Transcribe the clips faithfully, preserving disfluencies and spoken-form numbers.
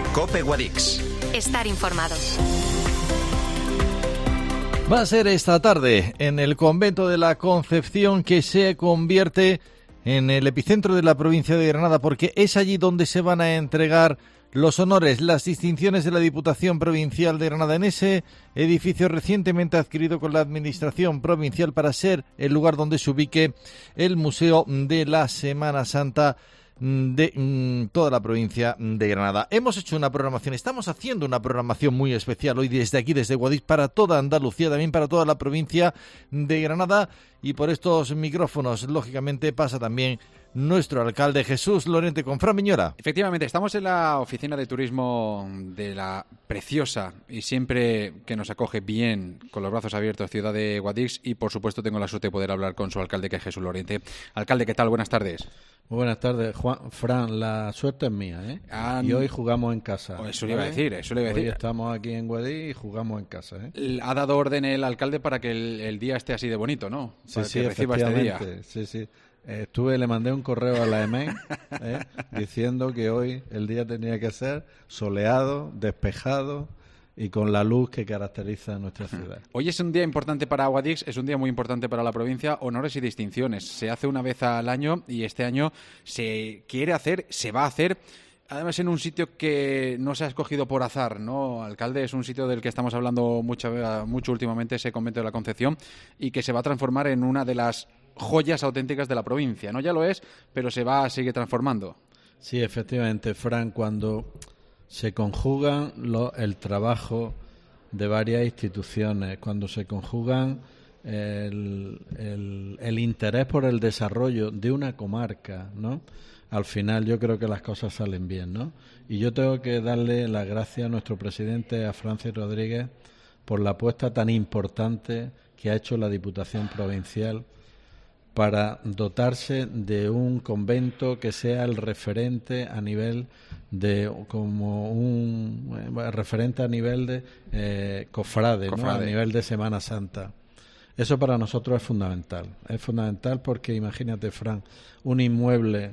COPE Guadix. Estar informado. Va a ser esta tarde en el convento de la Concepción, que se convierte en el epicentro de la provincia de Granada, porque es allí donde se van a entregar los honores, las distinciones de la Diputación Provincial de Granada, en ese edificio recientemente adquirido con la Administración Provincial para ser el lugar donde se ubique el Museo de la Semana Santa de mm, toda la provincia de Granada. Hemos hecho una programación, estamos haciendo una programación muy especial hoy desde aquí, desde Guadix, para toda Andalucía, también para toda la provincia de Granada, y por estos micrófonos, lógicamente, pasa también nuestro alcalde Jesús Lorente con Fran Miñora. Efectivamente, estamos en la oficina de turismo de la preciosa y siempre que nos acoge bien, con los brazos abiertos, ciudad de Guadix, y por supuesto tengo la suerte de poder hablar con su alcalde, que es Jesús Lorente. Alcalde, ¿qué tal? Buenas tardes. Muy buenas tardes, Juan. Fran, la suerte es mía, ¿eh? Ah, y hoy jugamos en casa. Eso le iba a decir, eso le iba a decir. Hoy estamos aquí en Guadix y jugamos en casa, ¿eh? Ha dado orden el alcalde para que el, el día esté así de bonito, ¿no? Para sí, sí, que reciba este día. Sí, sí. Eh, estuve, le mandé un correo a la E M E ¿eh? diciendo que hoy el día tenía que ser soleado, despejado y con la luz que caracteriza a nuestra ciudad. Hoy es un día importante para Guadix, es un día muy importante para la provincia, honores y distinciones. Se hace una vez al año y este año se quiere hacer, se va a hacer, además en un sitio que no se ha escogido por azar, ¿no, alcalde? Es un sitio del que estamos hablando mucho, mucho últimamente, ese convento de la Concepción, y que se va a transformar en una de las joyas auténticas de la provincia, ¿no? Ya lo es, pero se va a seguir transformando. Sí, efectivamente, Fran, cuando se conjugan lo, el trabajo de varias instituciones, cuando se conjugan el, el, el interés por el desarrollo de una comarca, ¿no? Al final yo creo que las cosas salen bien, ¿no? Y yo tengo que darle las gracias a nuestro presidente, a Francis Rodríguez, por la apuesta tan importante que ha hecho la Diputación Provincial para dotarse de un convento que sea el referente a nivel de como un eh, referente a nivel de eh, cofrade, cofrade. ¿no? A nivel de Semana Santa. Eso para nosotros es fundamental. Es fundamental porque imagínate, Fran, un inmueble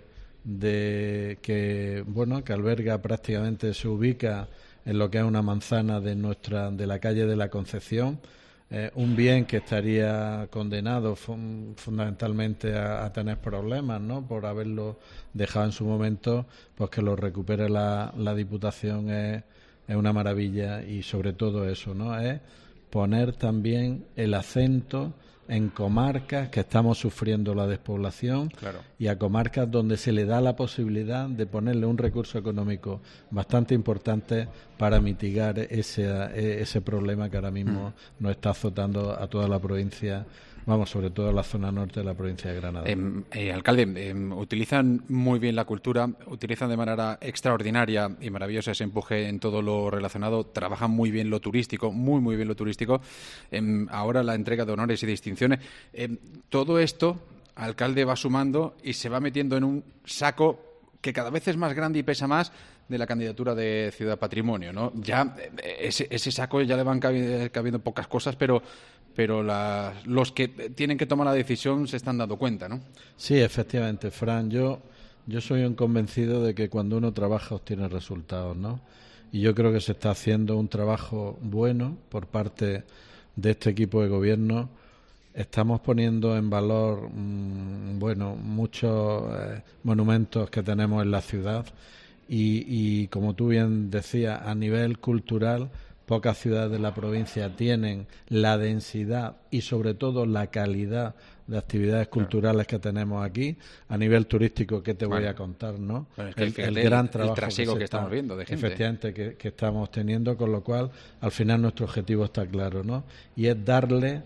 de que bueno que alberga prácticamente, se ubica en lo que es una manzana de nuestra de la calle de la Concepción. Eh, un bien que estaría condenado fun- fundamentalmente a, a tener problemas, ¿no? Por haberlo dejado en su momento, pues que lo recupere la, la Diputación es, es una maravilla, y sobre todo eso, ¿no? Es poner también el acento en comarcas que estamos sufriendo la despoblación, claro, y a comarcas donde se le da la posibilidad de ponerle un recurso económico bastante importante para mitigar ese, ese problema que ahora mismo mm. nos está azotando a toda la provincia, vamos, sobre todo a la zona norte de la provincia de Granada. Eh, eh, alcalde, eh, utilizan muy bien la cultura, utilizan de manera extraordinaria y maravillosa ese empuje en todo lo relacionado, trabajan muy bien lo turístico, muy, muy bien lo turístico. Eh, ahora la entrega de honores y distinciones. Eh, todo esto, alcalde, va sumando y se va metiendo en un saco que cada vez es más grande y pesa más, de la candidatura de Ciudad Patrimonio, ¿no? Ya ese, ese saco ya le van cabiendo, cabiendo pocas cosas, pero pero la, los que tienen que tomar la decisión se están dando cuenta, ¿no? Sí, efectivamente, Fran. Yo yo soy un convencido de que cuando uno trabaja obtiene resultados, ¿no? Y yo creo que se está haciendo un trabajo bueno por parte de este equipo de gobierno. Estamos poniendo en valor, mmm, bueno, muchos eh, monumentos que tenemos en la ciudad. Y, y como tú bien decías, a nivel cultural, pocas ciudades de la provincia tienen la densidad y sobre todo la calidad de actividades culturales que tenemos aquí. A nivel turístico, ¿qué te voy bueno, a contar, no? Bueno, es que el, el, el gran trabajo el trasiego que, que estamos está, viendo de gente. Efectivamente, que, que estamos teniendo, con lo cual, al final nuestro objetivo está claro, ¿no? Y es darle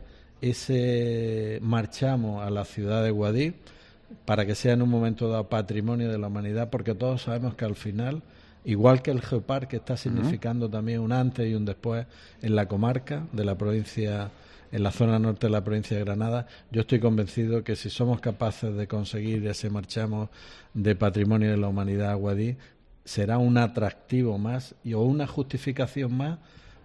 ese marchamo a la ciudad de Guadix para que sea en un momento dado patrimonio de la humanidad, porque todos sabemos que al final, igual que el Geoparque está significando uh-huh. también un antes y un después en la comarca de la provincia, en la zona norte de la provincia de Granada, yo estoy convencido que si somos capaces de conseguir ese marchamo de patrimonio de la humanidad a Guadix, será un atractivo más y o una justificación más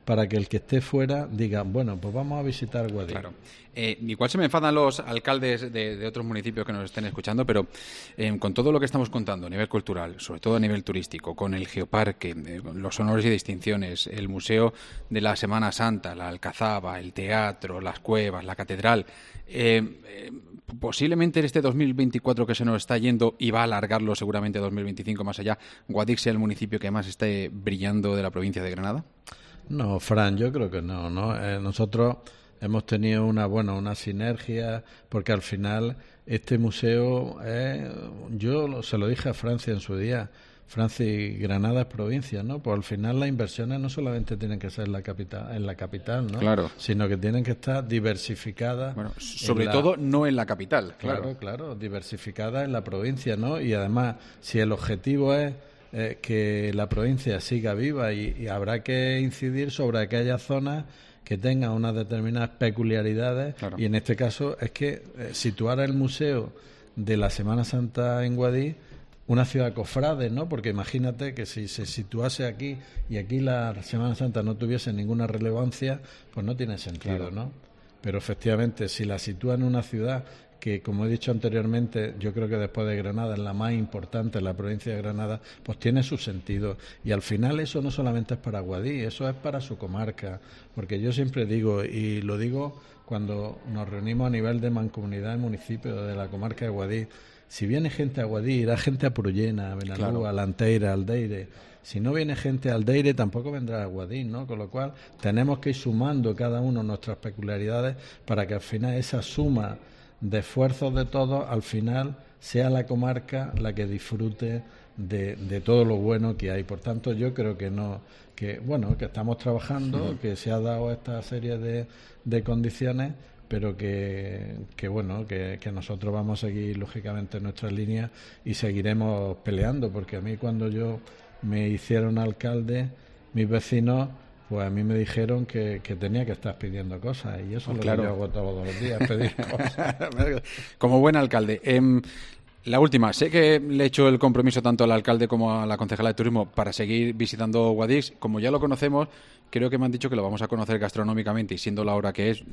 para que el que esté fuera diga, bueno, pues vamos a visitar Guadix. Claro. Eh, igual se me enfadan los alcaldes de, de otros municipios que nos estén escuchando, pero eh, con todo lo que estamos contando a nivel cultural, sobre todo a nivel turístico, con el geoparque, eh, con los honores y distinciones, el Museo de la Semana Santa, la Alcazaba, el teatro, las cuevas, la catedral, eh, eh, posiblemente en este dos mil veinticuatro que se nos está yendo y va a alargarlo seguramente a dos mil veinticinco más allá, Guadix sea el municipio que más esté brillando de la provincia de Granada. No, Fran, yo creo que no, ¿no? Eh, nosotros hemos tenido una bueno, una sinergia, porque al final este museo, eh, yo lo, se lo dije a Francia en su día, Francia y Granada es provincia, ¿no? Pues al final las inversiones no solamente tienen que ser en la capital, en la capital, ¿no? Claro. Sino que tienen que estar diversificadas. Bueno, sobre la... todo no en la capital, claro. Claro, claro, diversificadas en la provincia, ¿no? Y además, si el objetivo es eh, que la provincia siga viva y, y habrá que incidir sobre aquellas zonas que tengan unas determinadas peculiaridades, claro. Y en este caso es que eh, situar el museo de la Semana Santa en Guadix, una ciudad cofrade, ¿no? Porque imagínate que si se situase aquí y aquí la Semana Santa no tuviese ninguna relevancia, pues no tiene sentido, claro. ¿no? Pero efectivamente, si la sitúa en una ciudad que, como he dicho anteriormente, yo creo que después de Granada es la más importante en la provincia de Granada, pues tiene su sentido. Y al final eso no solamente es para Guadix, eso es para su comarca. Porque yo siempre digo, y lo digo cuando nos reunimos a nivel de mancomunidad de municipios de la comarca de Guadix, si viene gente a Guadix, irá gente a Prullena, a Benalúa, claro. a Lanteira, a Aldeire. Si no viene gente a Aldeire, tampoco vendrá a Guadix, ¿no? Con lo cual, tenemos que ir sumando cada uno nuestras peculiaridades para que al final esa suma de esfuerzos de todos, al final sea la comarca la que disfrute de, de todo lo bueno que hay. Por tanto, yo creo que no, que bueno, que estamos trabajando, sí. que se ha dado esta serie de, de condiciones, pero que, que bueno, que, que nosotros vamos a seguir lógicamente nuestras líneas y seguiremos peleando, porque a mí cuando yo me hicieron alcalde, mis vecinos, pues a mí me dijeron que, que tenía que estar pidiendo cosas, y eso oh, es lo claro. que yo hago todos los días, pedir cosas. Como buen alcalde. Eh, la última, sé que le he hecho el compromiso tanto al alcalde como a la concejala de turismo para seguir visitando Guadix. Como ya lo conocemos, creo que me han dicho que lo vamos a conocer gastronómicamente, y siendo la hora que es,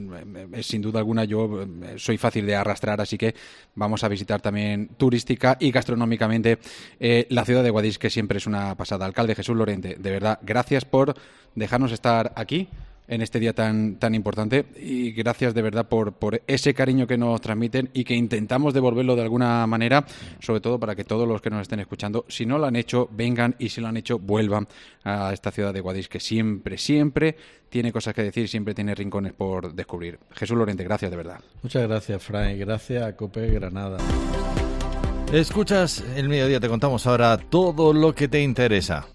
es sin duda alguna, yo soy fácil de arrastrar, así que vamos a visitar también turística y gastronómicamente eh, la ciudad de Guadix, que siempre es una pasada. Alcalde Jesús Lorente, de verdad, gracias por dejarnos estar aquí en este día tan tan importante, y gracias de verdad por, por ese cariño que nos transmiten y que intentamos devolverlo de alguna manera, sobre todo para que todos los que nos estén escuchando, si no lo han hecho, vengan, y si lo han hecho, vuelvan a esta ciudad de Guadix, que siempre, siempre tiene cosas que decir, siempre tiene rincones por descubrir. Jesús Lorente, gracias de verdad. Muchas gracias, Fran, y gracias a COPE Granada. Escuchas El Mediodía, te contamos ahora todo lo que te interesa.